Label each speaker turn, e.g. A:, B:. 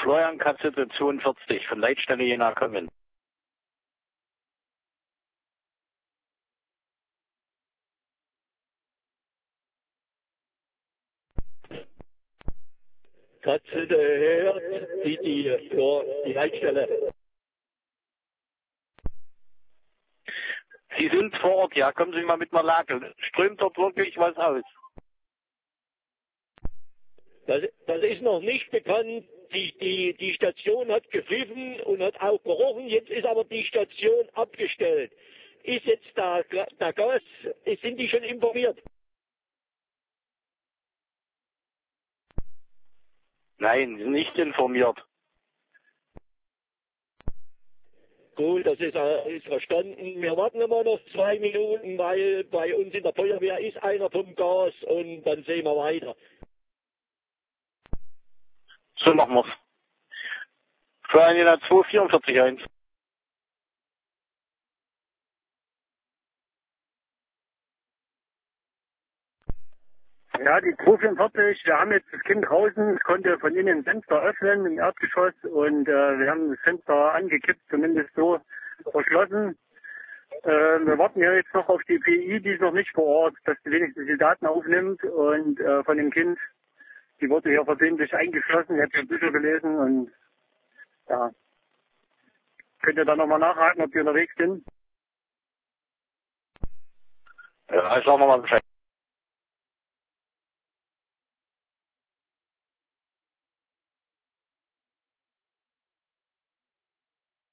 A: Florian Katzette 42 von Leitstelle Jena kommen.
B: Katzette hört die Leitstelle.
A: Sie sind vor Ort, ja, kommen Sie mal mit einer Lage. Strömt dort wirklich was aus?
B: Das ist noch nicht bekannt. Die Station hat gepfiffen und hat auch gerochen. Jetzt ist aber die Station abgestellt. Ist jetzt der Gas, sind die schon informiert?
A: Nein, nicht informiert.
B: Gut, das ist verstanden. Wir warten immer noch 2 Minuten, weil bei uns in der Feuerwehr ist einer vom Gas und dann sehen wir weiter.
A: So machen wir's. Florian Jena 2441.
C: Ja, die 244, wir haben jetzt das Kind draußen, es konnte von innen ein Fenster öffnen im Erdgeschoss und wir haben das Fenster angekippt, zumindest so verschlossen. Wir warten ja jetzt noch auf die PI, die ist noch nicht vor Ort, dass die wenigstens die Daten aufnimmt und von dem Kind, die wurde hier versehentlich eingeschlossen, ich habe ja Bücher gelesen und ja, könnt ihr da nochmal nachhaken, ob die unterwegs sind?
A: Ja, ich sag mal Bescheid.